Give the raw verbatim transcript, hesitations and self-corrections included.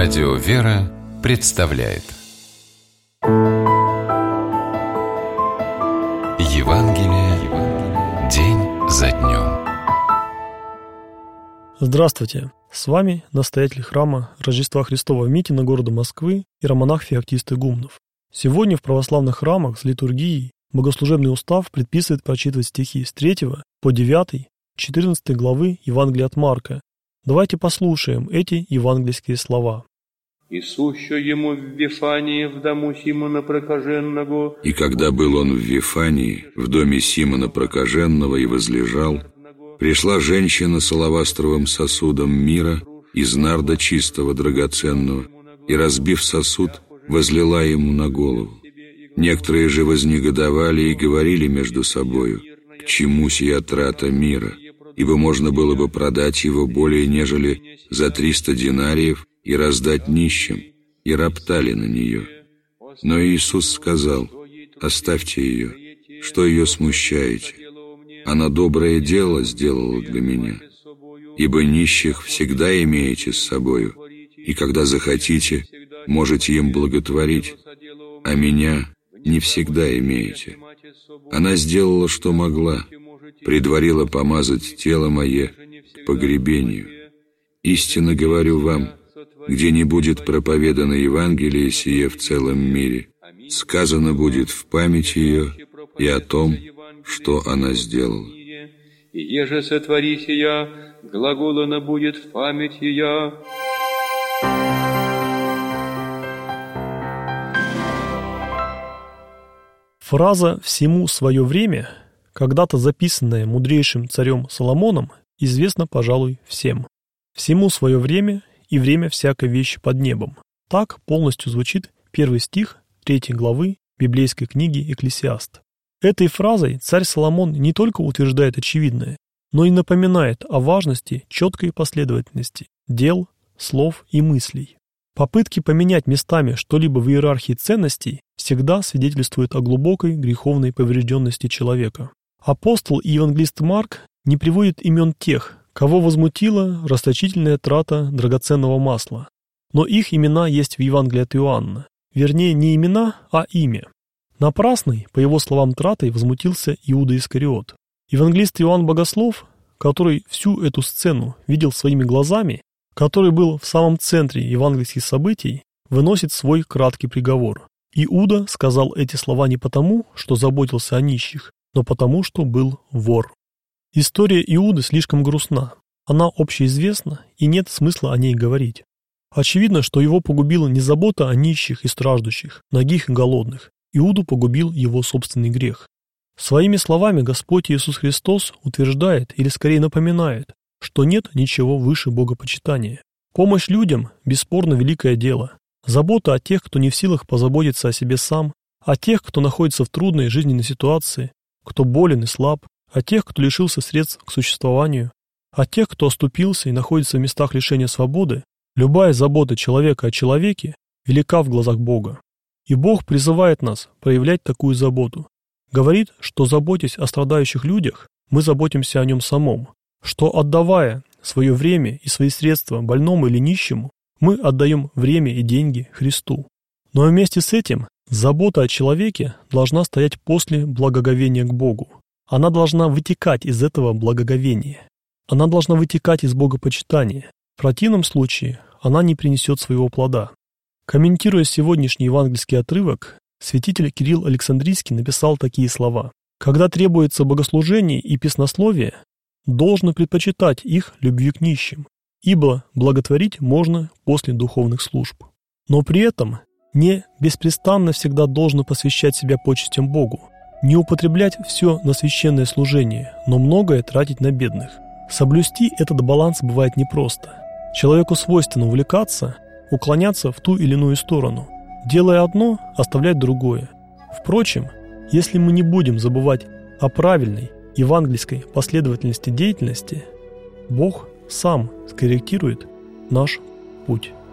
Радио «Вера» представляет Евангелие день за днем. Здравствуйте! С вами настоятель храма Рождества Христова в Митино города Москвы иеромонах Феоктист Игумнов. Сегодня в православных храмах с литургией богослужебный устав предписывает прочитывать стихи с третьего по девятый, четырнадцатой главы Евангелия от Марка. Давайте послушаем эти евангельские слова. «И сущё ему в Вифании, в дому Симона Прокаженного». И когда был он в Вифании, в доме Симона Прокаженного, и возлежал, пришла женщина с алавастровым сосудом мира из нарда чистого драгоценного, и, разбив сосуд, возлила ему на голову. Некоторые же вознегодовали и говорили между собою: «К чему сия трата мира? Ибо можно было бы продать его более нежели за триста динариев и раздать нищим», и роптали на нее. Но Иисус сказал: «Оставьте ее, что ее смущаете? Она доброе дело сделала для меня. Ибо нищих всегда имеете с собою, и когда захотите, можете им благотворить, а меня не всегда имеете. Она сделала, что могла, предварила помазать тело мое к погребению. Истинно говорю вам, где не будет проповедано Евангелие сие в целом мире, сказано будет в память ее и о том, что она сделала. И еже сотвори сия, глаголано будет в память ее». Фраза «всему свое время», когда-то записанная мудрейшим царем Соломоном, известна, пожалуй, всем. «Всему свое время и время всякой вещи под небом». Так полностью звучит первый стих третьей главы библейской книги «Экклесиаст». Этой фразой царь Соломон не только утверждает очевидное, но и напоминает о важности четкой последовательности дел, слов и мыслей. Попытки поменять местами что-либо в иерархии ценностей всегда свидетельствуют о глубокой греховной поврежденности человека. Апостол и евангелист Марк не приводят имен тех, кого возмутила расточительная трата драгоценного масла. Но их имена есть в Евангелии от Иоанна. Вернее, не имена, а имя. Напрасной, по его словам, тратой возмутился Иуда Искариот. Евангелист Иоанн Богослов, который всю эту сцену видел своими глазами, который был в самом центре евангельских событий, выносит свой краткий приговор. Иуда сказал эти слова не потому, что заботился о нищих, но потому, что был вор. История Иуды слишком грустна, она общеизвестна, и нет смысла о ней говорить. Очевидно, что его погубила не забота о нищих и страждущих, нагих и голодных. Иуду погубил его собственный грех. Своими словами Господь Иисус Христос утверждает, или скорее напоминает, что нет ничего выше богопочитания. Помощь людям – бесспорно великое дело. Забота о тех, кто не в силах позаботиться о себе сам, о тех, кто находится в трудной жизненной ситуации, кто болен и слаб, о тех, кто лишился средств к существованию, о тех, кто оступился и находится в местах лишения свободы. Любая забота человека о человеке велика в глазах Бога. И Бог призывает нас проявлять такую заботу. Говорит, что, заботясь о страдающих людях, мы заботимся о нем самом, что, отдавая свое время и свои средства больному или нищему, мы отдаем время и деньги Христу. Но вместе с этим забота о человеке должна стоять после благоговения к Богу. Она должна вытекать из этого благоговения. Она должна вытекать из богопочитания. В противном случае она не принесет своего плода. Комментируя сегодняшний евангельский отрывок, святитель Кирилл Александрийский написал такие слова: «Когда требуется богослужение и песнословие, должно предпочитать их любви к нищим, ибо благотворить можно после духовных служб. Но при этом не беспрестанно всегда должно посвящать себя почестям Богу, не употреблять все на священное служение, но многое тратить на бедных. Соблюсти этот баланс бывает непросто. Человеку свойственно увлекаться, уклоняться в ту или иную сторону, делая одно, оставлять другое. Впрочем, если мы не будем забывать о правильной евангельской последовательности деятельности, Бог сам скорректирует наш путь».